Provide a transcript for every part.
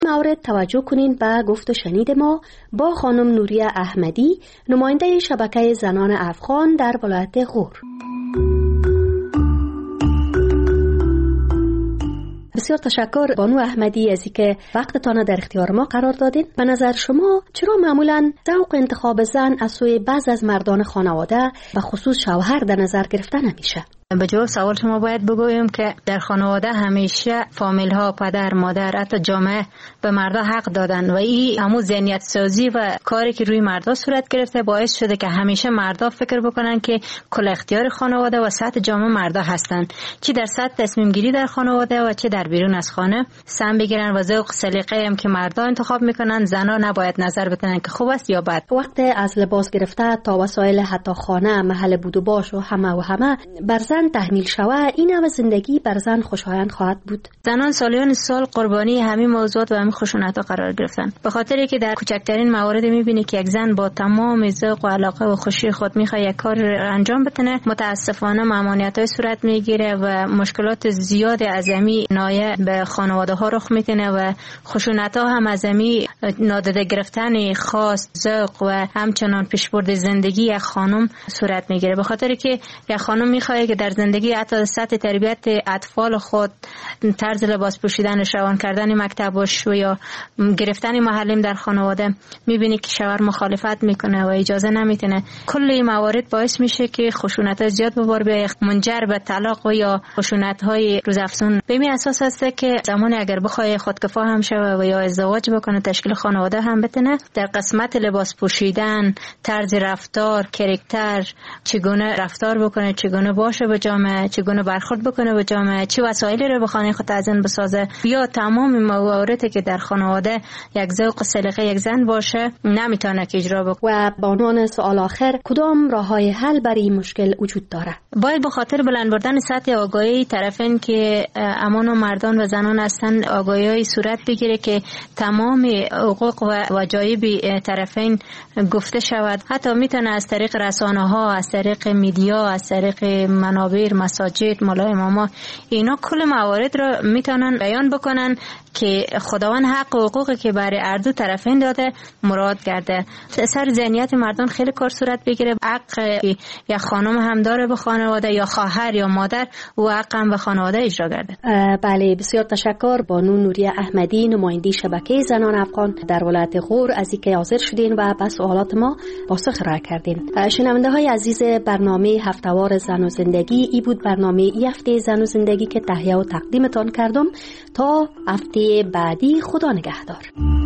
مورد توجه کنین به گفت و شنید ما با خانم نوریه احمدی، نماینده شبکه زنان افغان در ولایت غور. بسیار تشکر بانو احمدی از اینکه وقتتان در اختیار ما قرار دادین. به نظر شما چرا معمولا ذوق انتخاب زن از سوی بعض از مردان خانواده و خصوص شوهر در نظر گرفته نمیشه؟ به جواب سوال شما باید بگویم که در خانواده همیشه فامیل ها، پدر، مادر، حتی جامعه به مردا حق دادن و این همون ذهنیت سازی و کاری که روی مردا صورت گرفته باعث شده که همیشه مردا فکر بکنن که کل اختیار خانواده و سطح جامعه مردا هستن، چی در سطح تصمیم گیری در خانواده و چه در بیرون از خانه سم بگیرن و ذوق سلیقه هم که مردا انتخاب میکنن زنا نباید نظر بدن که خوب است یا بد. وقت از لباس گرفته تا وسایل حتی خانه، محل بود و باش و همه بر زن تحمیل شوه، این همه زندگی بر زن خوشایند خواهد بود؟ زنان سالیان سال قربانی همین موضوعات و همین خشونت‌ها قرار گرفتن، به خاطری که در کوچکترین موارد می‌بینی که یک زن با تمام ذوق و علاقه و خوشی خود می‌خواد یک کار انجام بده، متاسفانه ممانعت‌های صورت می‌گیره و مشکلات زیاد عظیمی نایه به خانواده‌ها رخ می‌کنه و خشونت‌ها هم عظیمی نادیده گرفتن خاص ذوق و همچنان پیشبرد زندگی یک خانم صورت می‌گیره، به خاطری که یک خانم می‌خواد که در زندگی حتی سطح تربیت اطفال خود، طرز لباس پوشیدن، روان کردن مکتبش و یا گرفتن محلیم در خانواده میبینی که شوهر مخالفت میکنه و اجازه نمیتونه. کل این موارد باعث میشه که خشونت زیاد به بار بیاد، منجر به طلاق و یا خشونت های روزافزون. به این اساس هست که زمانی اگر بخواد خودکفا هم شوه و یا ازدواج بکنه، تشکیل خانواده هم بتونه، در قسمت لباس پوشیدن، طرز رفتار، کاراکتر، چگونه رفتار بکنه، چگونه باشه با جامعه، چگونه برخورد بکنه با جامعه، چه وسایلی رو به خانه خود تزیین بسازه، یا تمام مواردی که در خانواده یک ذوق و سلیقه یک زن باشه نمیتونه که اجرا بکنه. و با عنوان سوال آخر، کدام راه‌های حل برای این مشکل وجود داره؟ باید به خاطر بلند بردن سطح آگاهی طرفین که امان و مردان و زنان هستن آگاهی صورت بگیره که تمام حقوق و وجایب طرفین گفته شود. حتی میتونه از طریق رسانه‌ها، از طریق میدیا، از طریق منابر، مساجد، مولای اماما، اینا کل موارد رو میتونن بیان بکنن که خداوند حق و حقوقی که برای هر دو طرفین داده مراد کرده. سر ذهنیت مردم خیلی کار صورت بگیره. حق یا خانم هم داره به خانواده، یا خواهر یا مادر، و حق هم به خانواده اجرا کرده. بله، بسیار تشکر بانو نوریه احمدی، نماینده شبکه زنان افغان در ولایت غور، از اینکه حاضر شدین و به سوالات ما پاسخ ارائه کردین. شنونده های عزیز برنامه هفته‌وار زن و زندگی، ای بود برنامه ای هفته زن و زندگی که تهیه و تقدیمتان کردم. تا هفته بعدی، خدا نگهدار.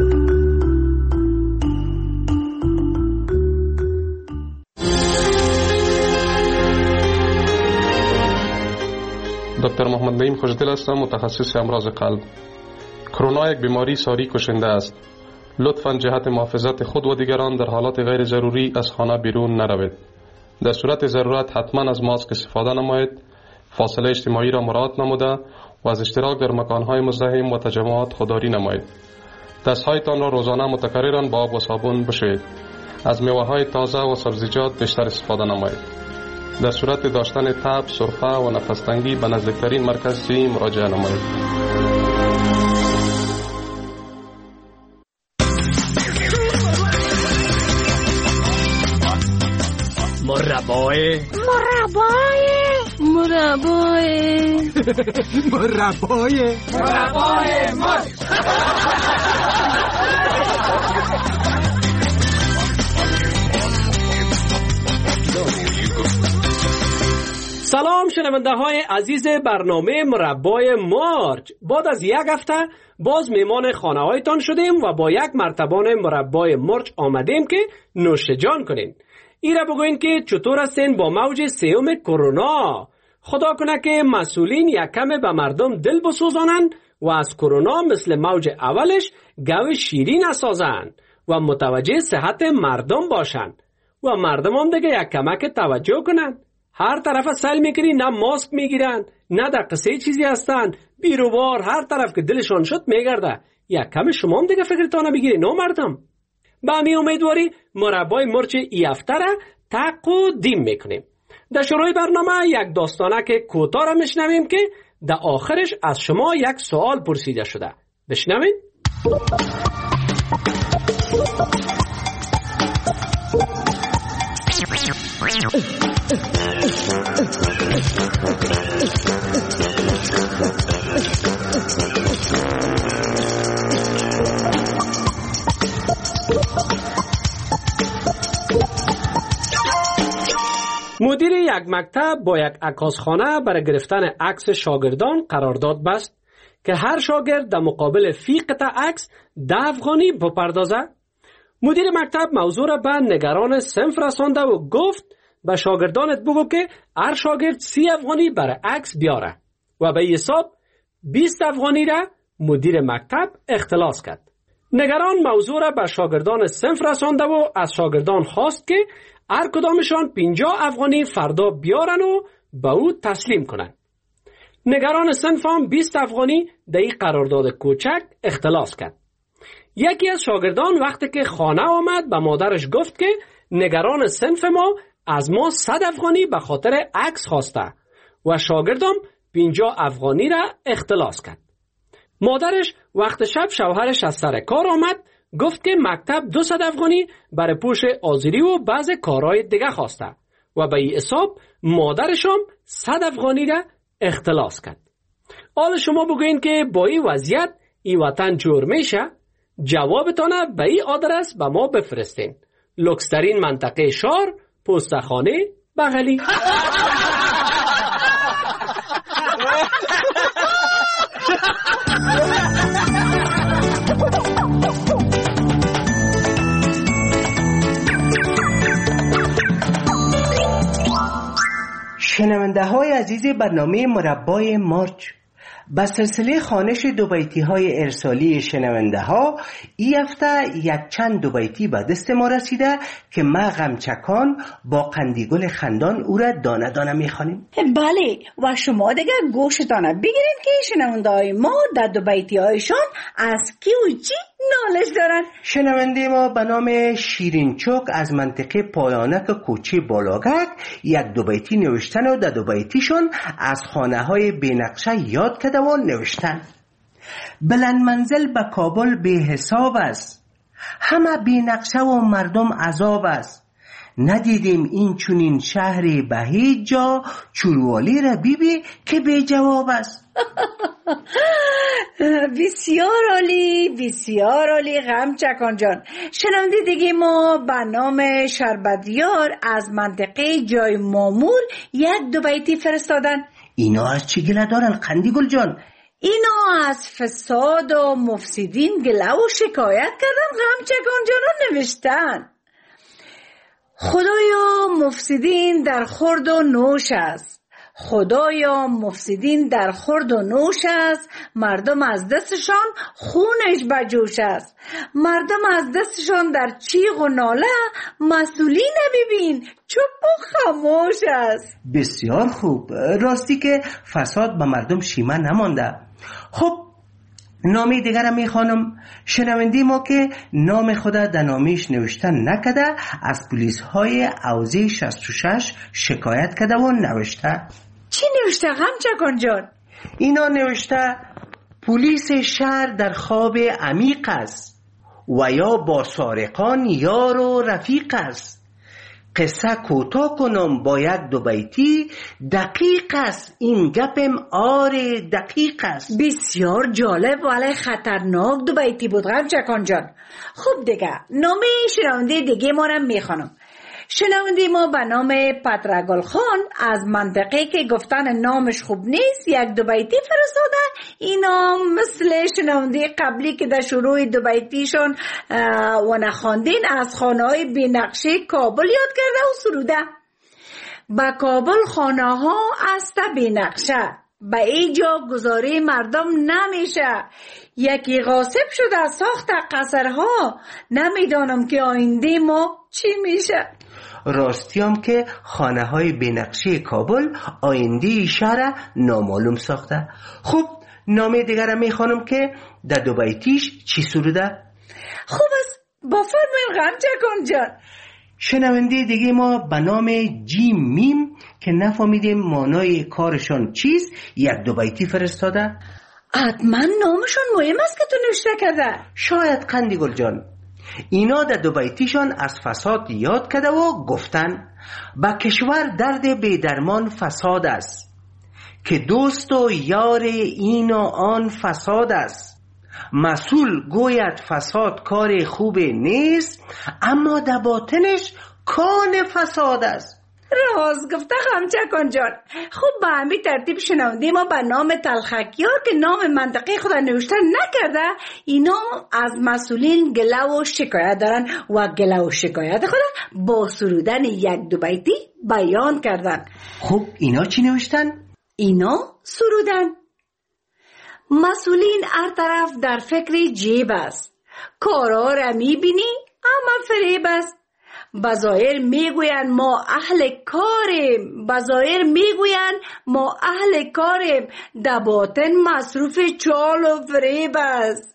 دکتر محمد نعیم خوشدل هستم، متخصص امراض قلب. کرونا یک بیماری ساری کشنده است. لطفاً جهت محافظت خود و دیگران در حالات غیر ضروری از خانه بیرون نروید. در صورت ضرورت حتما از ماسک استفاده نمایید. فاصله اجتماعی را مراعات نموده و از اشتراک در مکانهای مزدحم و تجمعات خودداری نمایید. دستهایتان را روزانه متکرراً با آب و صابون بشویید. از میوه‌های تازه و سبزیجات بیشتر استفاده نمایید. در صورت داشتن تب، سرفه و نفس تنگی به نزدیکترین مرکز صحی مراجعه نمایید. مربای سلام شنونده های عزیز برنامه مربای مارج. بعد از یک هفته باز میمان خانه هایتان شدیم و با یک مرتبان مربای مارج آمدیم که نوش جان کنین. ایره بگوین که چطور هستین با موج سیوم کرونا. خدا کنه که مسئولین یک کم به مردم دل بسوزانند و از کرونا مثل موج اولش گوی شیرین نسازند و متوجه صحت مردم باشند و مردم هم دیگه یک کمک توجه کنند. هر طرف سل میکنی، نه ماسک میگیرن، نه در قصه چیزی هستن، بیروبار هر طرف که دلشان شد میگرده. یک کم شما هم دیگه فکرتانه بگیری نو مردم. با می امیدواری مربای مرچ ای هفته را تقدیم میکنیم. در شروع برنامه یک داستانه که کوتاه را میشنویم که در آخرش از شما یک سوال پرسیده شده. بشنوین؟ مدیر یک مکتب با یک عکاسخانه برای گرفتن عکس شاگردان قرارداد بست که هر شاگرد در مقابل فی قطعه عکس 10 افغانی بپردازه. مدیر مکتب موضوع را به نگران صنف رسانده و گفت به شاگردانت بگو که هر شاگرد 30 افغانی برای عکس بیاره و به حساب 20 افغانی را مدیر مکتب اختلاس کرد. نگران موضوع را به شاگردان صنف رسانده و از شاگردان خواست که هر کدامشان 50 افغانی فردا بیارن و به او تسلیم کنن. نگران صنف هم 20 افغانی در این قرارداد کوچک اختلاس کرد. یکی از شاگردان وقتی که خانه آمد به مادرش گفت که نگران صنف ما از ما 100 افغانی به خاطر عکس خواسته و شاگردم 50 افغانی را اختلاس کرد. مادرش وقت شب شوهرش از سر کار آمد گفت که مکتب 200 افغانی برای پوش آذری و بعض کارهای دیگه خواسته و به این حساب مادرشم 100 افغانی را اختلاس کرد. حالا شما بگوین که با این وضعیت این وطن جور میشه؟ جوابتانه به این آدرس به ما بفرستین. لوکسترین منطقه شار، پستخانه بغلی. شنونده های عزیز برنامه مربای مارچ، با سلسله خوانش دو بیتی های ارسالی شنونده ها این هفته یک چند دو بیتی به دست ما رسیده که ما غمچکان با قندیگل خندان او را دانه دانه میخوانیم. بله و شما دیگه گوشتانه بگیرین که شنونده های ما در دو بیتی هایشان از کی و چی نالش دارن. شنونده ما به نام شیرین چوک از منطقه پایانک کوچه بالاگک یک دو بیتی نوشتن و در دو بیتیشون از خانه های بینقشه یاد کرده و نوشتن. بلند منزل به کابل به حساب است، همه بینقشه و مردم عذاب است. ندیدیم این چونین شهری به هیچ جا، چوروالی را بیبی که به جواب است. بسیار عالی، بسیار عالی غمچکان جان. شنونده دیگه ما به نام شربتیار از منطقه جای مامور یک دو بیتی فرستادن. اینا از چی گله دارن قندیگل جان؟ اینا از فساد و مفسدین گله و شکایت کردن غمچکان جان نوشتن. خدایا مفسدین در خورد و نوش است، خدایا مفسدین در خورد و نوش است. مردم از دستشان خونش بجوش است، مردم از دستشان در چیغ و ناله. مسئولی نبیبین چوب و خاموش است. بسیار خوب، راستی که فساد به مردم شیمه نمانده. خب نامی دیگر میخوانم. شنونده ما که نام خود در نامیش نوشتن نکده از پلیس های حوزه 66 شکایت کرده و نوشته. چی نوشته غمچکان جان؟ اینا نوشته پلیس شهر در خواب عمیق است و یا با سارقان یار و رفیق است. قصه کوتاه کنم با یک دو بیتی، دقیق است این گپم آره دقیق است. بسیار جالب ولی خطرناک دو بیتی بود غمچکان جان. خب دیگه نام شنونده دیگه ما رو میخوانم. شنونده ما به نام پترگل خان از منطقه که گفتن نامش خوب نیست یک دو بیتی فرستاده. اینا مثل شنونده قبلی که در شروع دو بیتیشون و نخواندین از خانه های بینقشه کابل یاد کرده و سروده. با کابل خانه ها است بینقشه، به ایجا گذاری مردم نمیشه. یکی غاصب شده ساخت قصرها، نمیدانم که آینده ما چی میشه. راستی هم که خانه های بینقشه کابل آینده شهر نامعلوم ساخته. خب نام دیگر میخوانم که در دو بیتیش چی سروده. خوب است با فرمین غمچکان جان. شنونده دیگه ما به نام جیم میم که نفهمیدیم معنای کارشان چیست یک دو بیتی فرستاده. حتما نامشون مهم است که تو نوشته کرده. شاید قندگل جان اینا در دو بیتیشان از فساد یاد کرده و گفتن با کشور درد بیدرمان فساد است، که دوست و یار این و آن فساد است. مسئول گوید فساد کار خوب نیست، اما در باطنش کان فساد است. راست گفته خمچکان جان. خوب به همین ترتیب شنونده ما به نام تلخکیار که نام منطقه خود نوشته نکرده، اینا از مسئولین گله و شکایت دارن و گله و شکایت خود با سرودن یک دو بیتی بیان کردن. خب اینا چی نوشتن؟ اینا سرودن: مسئولین هر طرف در فکر جیب است، کارا را میبینی اما فریب است. بظاهر میگوین ما اهل کاریم، بظاهر میگوین ما اهل کاریم، در باطن مصروف چال و فریب است.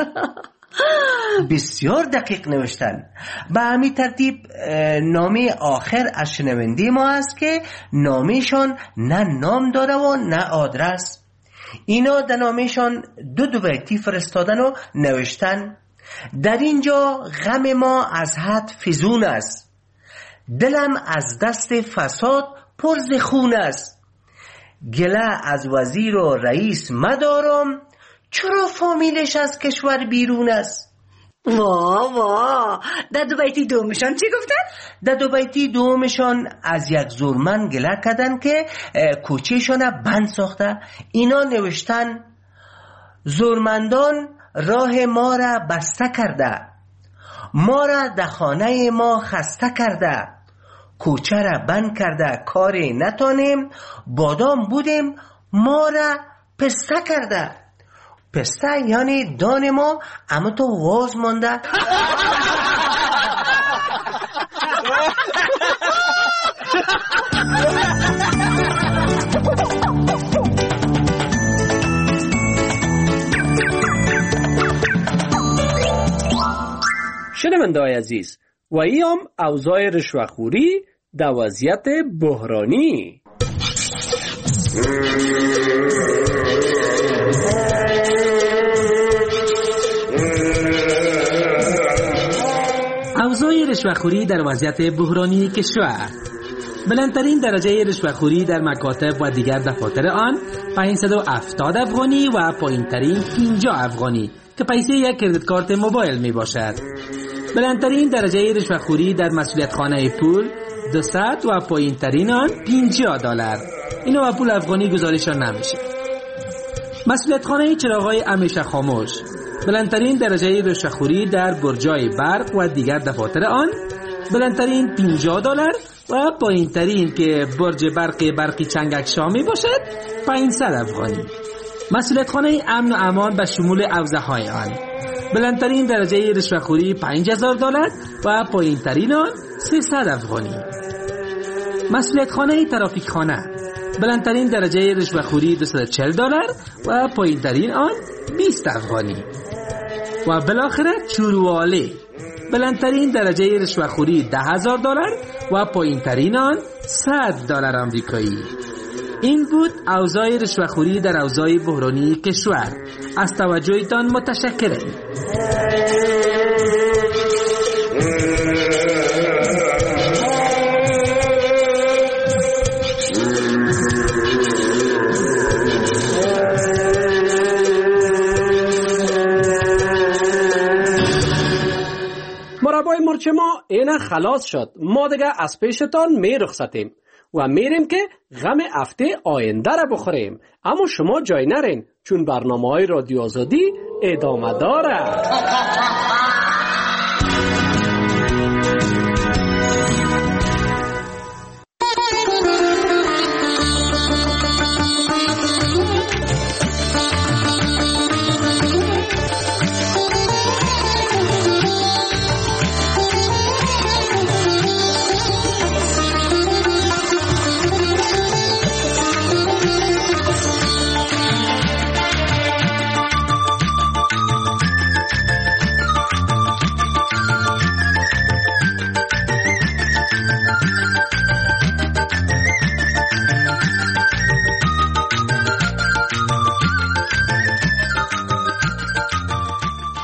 بسیار دقیق نوشتن. به همین ترتیب نامه آخر از شنونده ما است که نامهشان نه نام داره و نه آدرس. اینا در نامهشان دو بیتی فرستادن و نوشتن: در اینجا غم ما از حد فزون است، دلم از دست فساد پر ز خون است. گله از وزیر و رئیس مدارم، چرا فامیلش از کشور بیرون است. واه در دو بیتی دومشان چی گفتن؟ در دو بیتی دومشان از یک زورمن گله کردن که کوچهشان بند ساخته. اینا نوشتن: زورمندان راه ما را بسته کرده، ما را در خانه ما خسته کرده، کوچه را بند کرده کاری نتانیم، بادام بودیم ما را پسته کرده. پسته یعنی دان ما، اما تو واز مانده. شنونده‌های عزیز، و ایام اوضاع رشوه‌خوری در وضعیت بحرانی. اوضاع رشوه‌خوری در وضعیت بحرانی کشور. بلندترین درجه رشوه‌خوری در مکاتب و دیگر دفاتر آن 570 افغانی و پایینترین 50 افغانی که پیسه یک کریدیت کارت موبایل می باشد. بلندترین درجه رشوه‌خوری در مسئولیت خانه پول 200 و پایینترین آن $50. اینو با پول افغانی گزارشان نمیشه. مسئولیت خانه چراغ‌های همیشه خاموش. بلندترین درجه رشوه‌خوری در برجای برق و دیگر دفاتر آن بلندترین $50 و پایینترین که برج برقی چنگک شامی باشد 500 افغانی. مسئولیت خانه امن و امان به شمول حوزه‌های آن بلندترین درجه رشوه‌خوری $5000 و پایینترین آن 300 افغانی. مسئولیت خانه ترافیک خانه بلندترین درجه رشوه‌خوری $240 و پایینترین آن 20 افغانی. و بالاخره چورواله بلندترین درجه رشوه‌خوری $10,000 و پایینترین آن $100 آمریکایی. این بود اوضاع رشوه‌خوری در اوضاع بحرانی کشور. از توجهتان متشکرم. مربای مرچ ما اینه خلاص شد. ما دیگه از پیشتان می رخصتیم و میریم که غم هفته آینده را بخوریم. اما شما جای نرین، چون برنامه‌های رادیو آزادی ادامه داره.